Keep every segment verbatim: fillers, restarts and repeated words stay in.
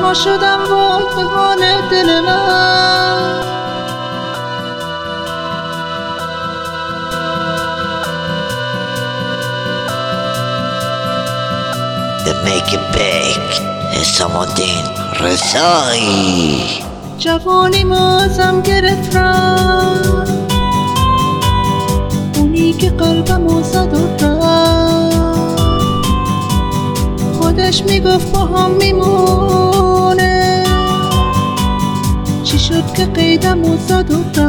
تنها شدم وای به حال دل من. The make it big حسام الدین رسایی. جوانی مازم گرفت رفت، اونی که قلبمو زد و رفت. خودش میگفت با هم میمونه، چی شد که قیدمو زد و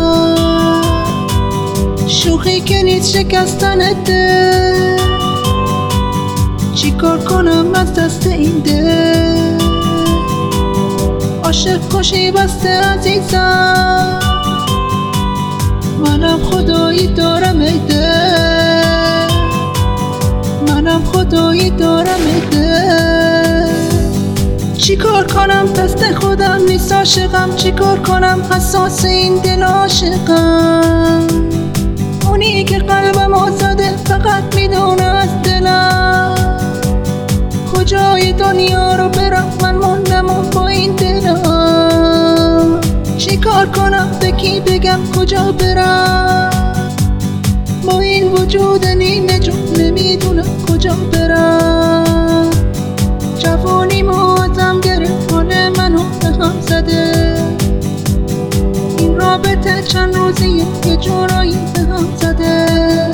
رفت. شوخی که نیست شکستن دل، چی کار کنم از دست این دل. عاشق کشی بسته عزیزم، منم خدایی دارم ای دل، منم خدایی دارم ای دل. چی کار کنم دست خودم نیست عاشقم، چی کار کنم حساس این دل عاشقم. اونی که قلبم آزاده فقط میدونه از دلم کجای دنیا رو برم، من موندم با این دلم. چی کار کنم به کی بگم کجا برم، با این وجود نیمه جون نمیدونم کجا برم. جوانی موازم گرفت حال منو به هم زده، این رابطه چند روزیه یه جورایی به هم زده.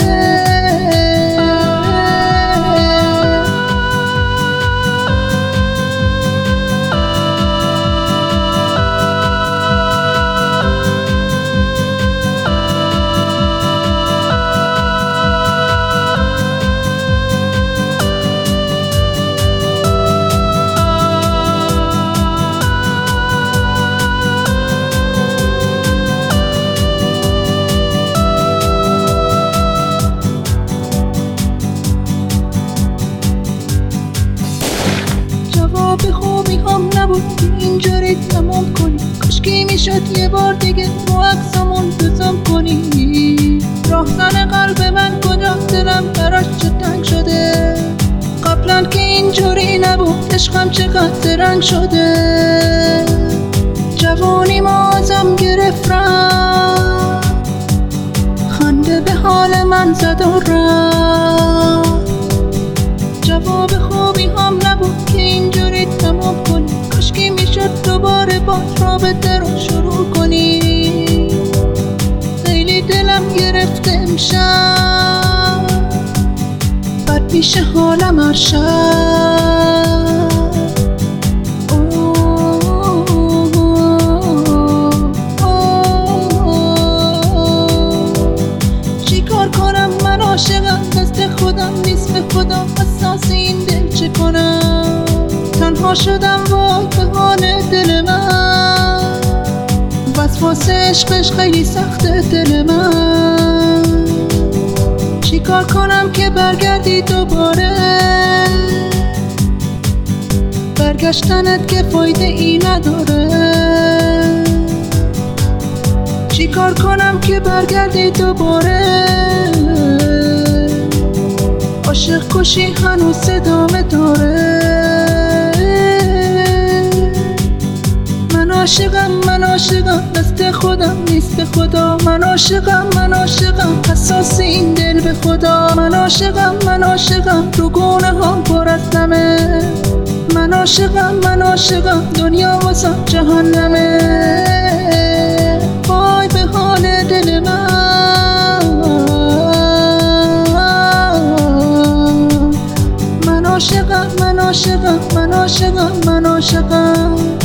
به خوبی هم نبود که اینجوری تمام کنی، کاشکی میشد یه بار دیگه با عکسامون بزم کنی. راهزن قلب من کجا، دلم براش چه تنگ شده، قبلا که اینجوری نبود عشقم چقدر رنگ شده. جوانی مازم گرفت رفت، خنده به حال من زد و رفت. جواب خوبی هم نبود که اینجوری تمام کنی، کاشکی میشد دوباره با رابطه رو شروع کنی. خیلی دلم گرفته امشب، بد میشه حالم هر شب. چی کار کنم من عاشقم، دست خودم نیست به خدا، اساس این دل چه کنم. تنها شدم وای به حال دل من، وسواس عشقش خیلی سخته دل من. چی کار کنم که برگردی دوباره، برگشتنت که فایده ای نداره. چی کار کنم که برگردی دوباره، عاشق کشی هنوز ادامه داره. من عاشقم من عاشقم دست خودم نیست به خدا، من عاشقم من عاشقم حساس این دل به خدا. من عاشقم من عاشقم رو گونه هم پر از نمه، من عاشقم من عاشقم دنیا واسم جهنمه. وای به حال دل من، من عاشقم من عاشقم من عاشقم من عاشقم.